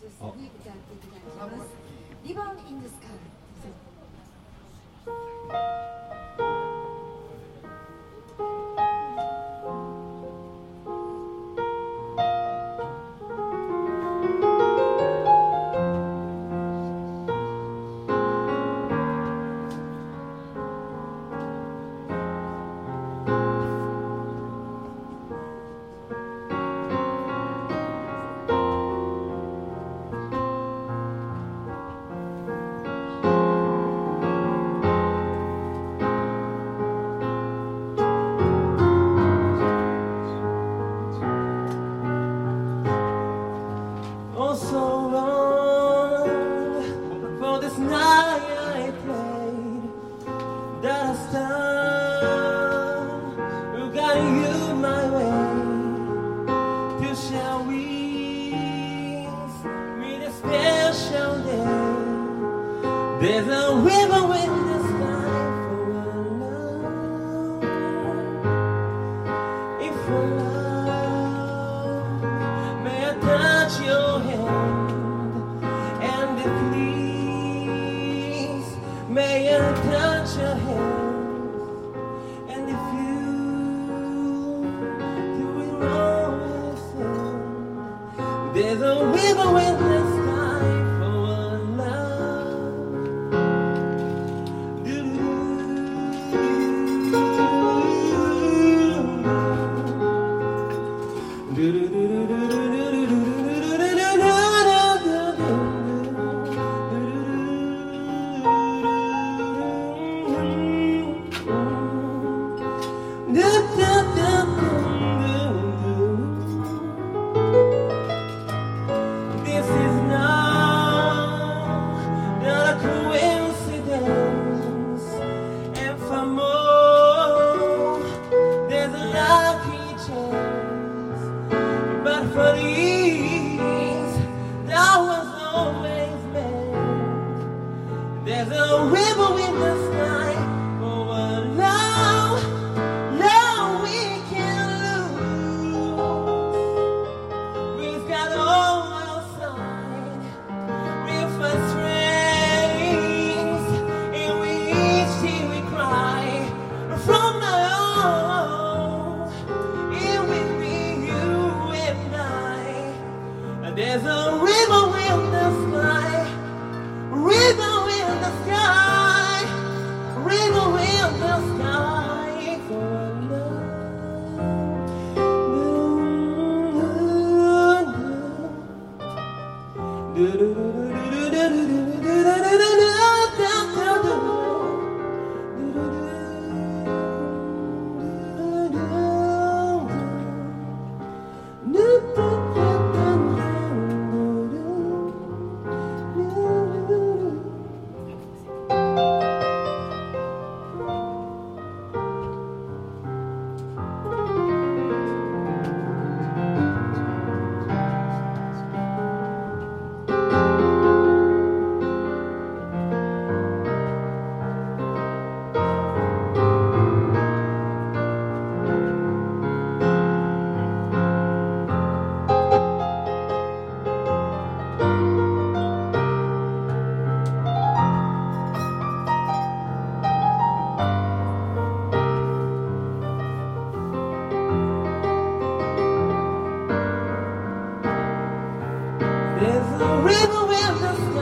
スに歌っていただきます。リボンインザスカイ。 There's a river in the sky for love. If for love, may I touch your hand? And if please, may I touch your hand? And if you do it wrong, there's a river in the sky. There's a river in the sky for a love, love we can lose. We've got all outside, we're first strings, and we each till we cry from now on. It will be you and I. There's a river in the sky, river in the sky, river in the sky for There's a river in the sky.